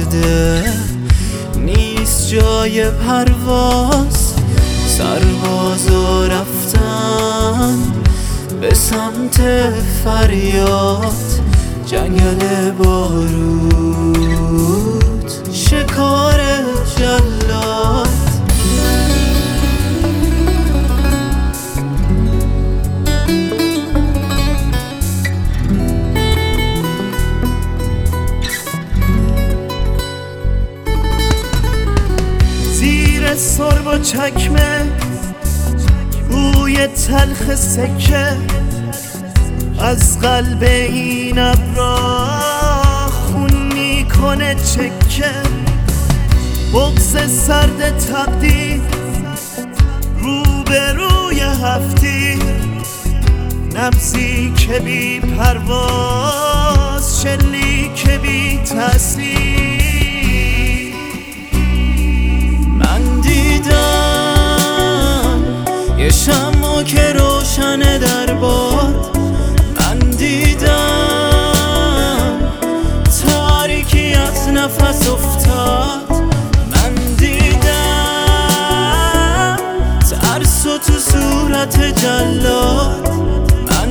کرده، نیست جای پرواز. سربازا رفتن به سمت فریاد، جنگل بارود، شکار جلاد. زیر سرب و چکمه بوی تلخ سکه، از قلب این ابرا خون میکنه چکه. بغض سرد تقدیر روبروی هفتی، نبضی که بی پرواز، شلیک بی تأثیر. من دیدم یه شمع که روشن در باد، من دیدم تاریکی از نفس افتاد، من دیدم ترس و تو صورت جلاد، من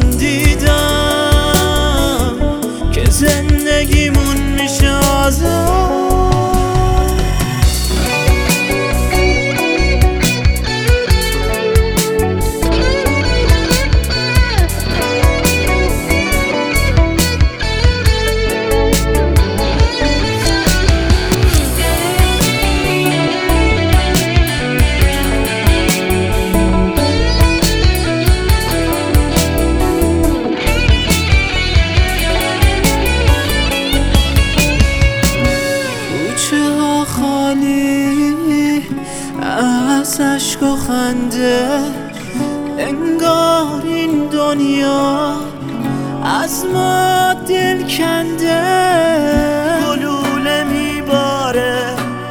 دیدم که زندگیمون میشه آزاد. از عشق و خنده، انگار این دنیا از ما دل کنده. گلوله میباره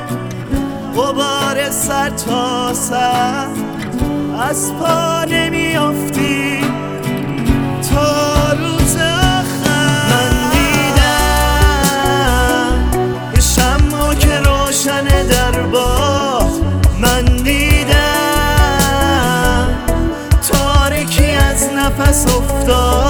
غبار سر تا سر، از پا نمیافتی تا روز آخر. من دیدم یه شمع که روشن در باد، من دیدم تاریکی از نفس افتاد.